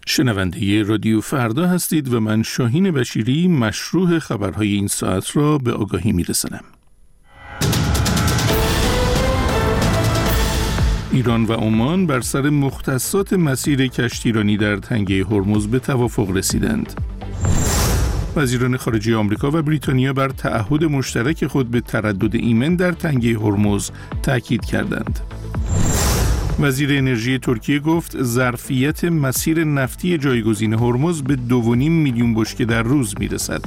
شنونده رادیو فردا هستید و من شاهین بشیری مشروح خبرهای این ساعت را به آگاهی می‌رسانم. ایران و عمان بر سر مختصات مسیر کشتیرانی در تنگه هرمز به توافق رسیدند. وزیران خارجه آمریکا و بریتانیا بر تعهد مشترک خود به تردد ایمن در تنگه هرمز تاکید کردند. وزیر انرژی ترکیه گفت ظرفیت مسیر نفتی جایگزین هرمز به 2.5 میلیون بشکه در روز میرسد.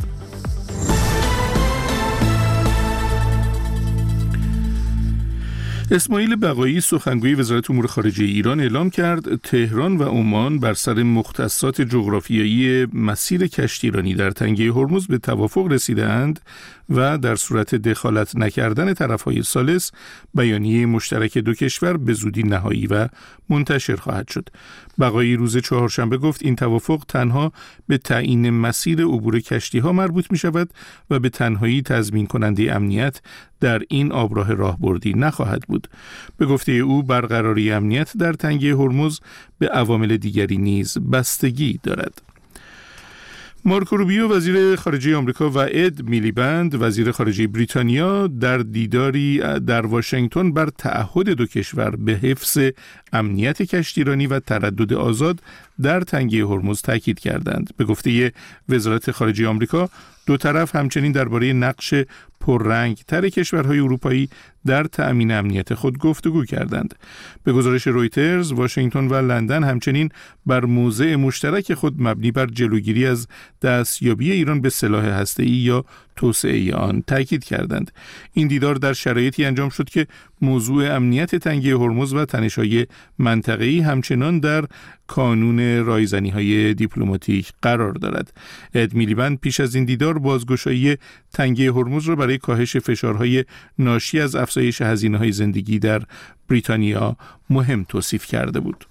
اسماعیل بقایی سخنگوی وزارت امور خارجه ایران اعلام کرد تهران و عمان بر سر مختصات جغرافیایی مسیر کشتیرانی در تنگه هرمز به توافق رسیدند و در صورت دخالت نکردن طرف‌های ثالث بیانیه مشترک دو کشور به زودی نهایی و منتشر خواهد شد. بقایی روز چهارشنبه گفت این توافق تنها به تعیین مسیر عبور کشتی‌ها مربوط می‌شود و به تنهایی تضمین کننده امنیت در این آبراه راهبردی نخواهد بود. به گفته او برقراری امنیت در تنگه هرمز به عوامل دیگری نیز بستگی دارد. مارکو روبیو وزیر خارجه آمریکا و اد میلیبند وزیر خارجه بریتانیا در دیداری در واشنگتن بر تعهد دو کشور به حفظ امنیت کشتیرانی و تردد آزاد در تنگه هرمز تاکید کردند. به گفته وزارت خارجه آمریکا دو طرف همچنین درباره نقش پررنگ تر کشورهای اروپایی در تأمین امنیت خود گفتگو کردند. به گزارش رویترز، واشنگتن و لندن همچنین بر موضع مشترک خود مبنی بر جلوگیری از دستیابی ایران به سلاح هسته‌ای یا توسعه آن تاکید کردند. این دیدار در شرایطی انجام شد که موضوع امنیت تنگه هرمز و تنش‌های منطقه‌ای همچنان در کانون رایزنی‌های دیپلماتیک قرار دارد. اد میلیبند پیش از این دیدار بازگشایی تنگه هرمز را برای کاهش فشارهای ناشی از افزایش هزینه‌های زندگی در بریتانیا مهم توصیف کرده بود.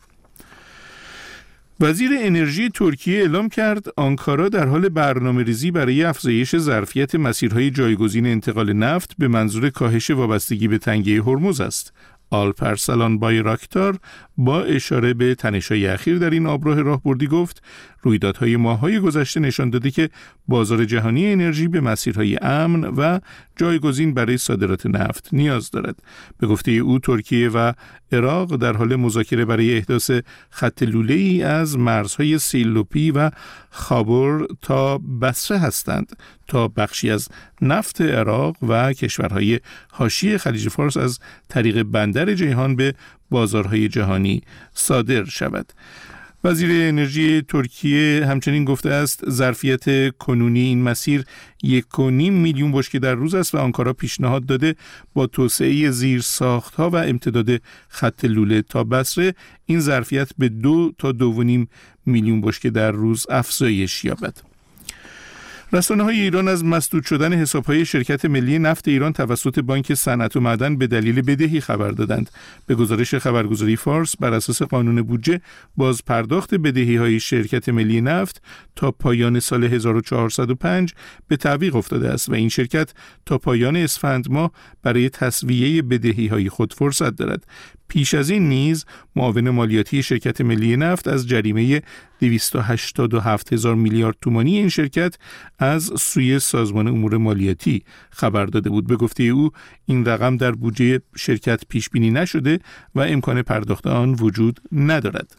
وزیر انرژی ترکیه اعلام کرد آنکارا در حال برنامه‌ریزی برای افزایش ظرفیت مسیرهای جایگزین انتقال نفت به منظور کاهش وابستگی به تنگه هرمز است. آلپرسلان بایراکتار با اشاره به تنش‌های اخیر در این آبراه راهبردی گفت رویدادهای ماه‌های گذشته نشان داده که بازار جهانی انرژی به مسیرهای امن و جایگزین برای صادرات نفت نیاز دارد. به گفته او ترکیه و عراق در حال مذاکره برای احداث خط لوله‌ای از مرزهای سیلوپی و خابور تا بصره هستند تا بخشی از نفت عراق و کشورهای حاشیه خلیج فارس از طریق بندر جیهان به بازارهای جهانی صادر شود. وزیر انرژی ترکیه همچنین گفته است ظرفیت کنونی این مسیر 1.5 میلیون بشکه در روز است و آنکارا پیشنهاد داده با توسعه زیرساخت‌ها و امتداد خط لوله تا بصره این ظرفیت به 2 تا 2.5 میلیون بشکه در روز افزایش یابد. رسانه‌های ایران از مسدود شدن حساب‌های شرکت ملی نفت ایران توسط بانک صنعت و معدن به دلیل بدهی خبر دادند. به گزارش خبرگزاری فارس بر اساس قانون بودجه باز پرداخت بدهی‌های شرکت ملی نفت تا پایان سال 1405 به تعویق افتاده است و این شرکت تا پایان اسفند ماه برای تسویه بدهی‌های خود فرصت دارد. پیش از این نیز معاون مالیاتی شرکت ملی نفت از جریمه 287,000 میلیارد تومانی این شرکت از سوی سازمان امور مالیاتی خبر داده بود. به گفته او این رقم در بودجه شرکت پیش بینی نشده و امکان پرداخت آن وجود ندارد.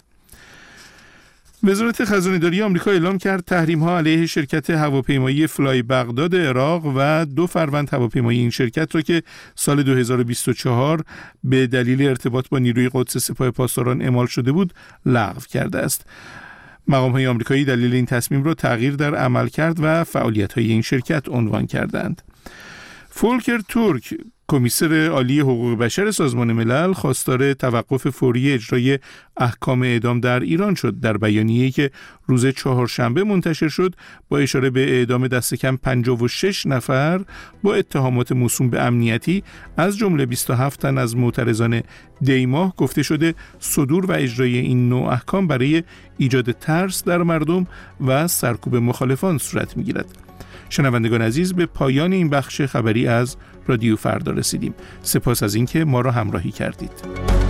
وزارت خزانه‌داری آمریکا اعلام کرد تحریم‌ها علیه شرکت هواپیمایی فلای بغداد عراق و 2 فروند هواپیمایی این شرکت را که سال 2024 به دلیل ارتباط با نیروی قدس سپاه پاسداران اعمال شده بود لغو کرده است. مقام‌های آمریکایی دلیل این تصمیم را تغییر در عملکرد و فعالیت‌های این شرکت عنوان کردند. فولکر تورک کمیسر عالی حقوق بشر سازمان ملل خواستار توقف فوری اجرای احکام اعدام در ایران شد. در بیانیه‌ای که روز چهارشنبه منتشر شد با اشاره به اعدام دست کم 56 نفر با اتهامات موسوم به امنیتی از جمله 27 تن از معترضان دیماه گفته شده صدور و اجرای این نوع احکام برای ایجاد ترس در مردم و سرکوب مخالفان صورت می‌گیرد. شنوندگان عزیز، به پایان این بخش خبری از رادیو فردا رسیدیم. سپاس از اینکه ما را همراهی کردید.